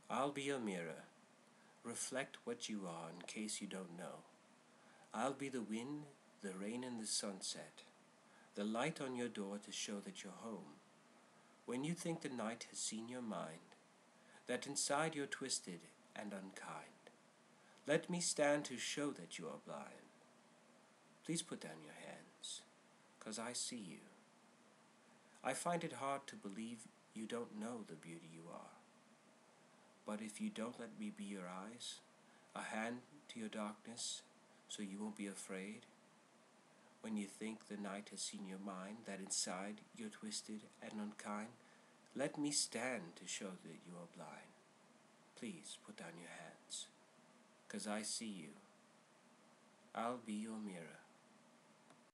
I'll be your mirror. Reflect what you are in case you don't know. I'll be the wind, the rain and the sunset, the light on your door to show that you're home. When you think the night has seen your mind, that inside you're twisted and unkind, let me stand to show that you are blind. Please put down your hands, 'cause I see you. I find it hard to believe you don't know the beauty you are. But if you don't let me be your eyes, a hand to your darkness, so you won't be afraid, when you think the night has seen your mind, that inside you're twisted and unkind, let me stand to show that you are blind. Please put down your hands, 'cause I see you. I'll be your mirror.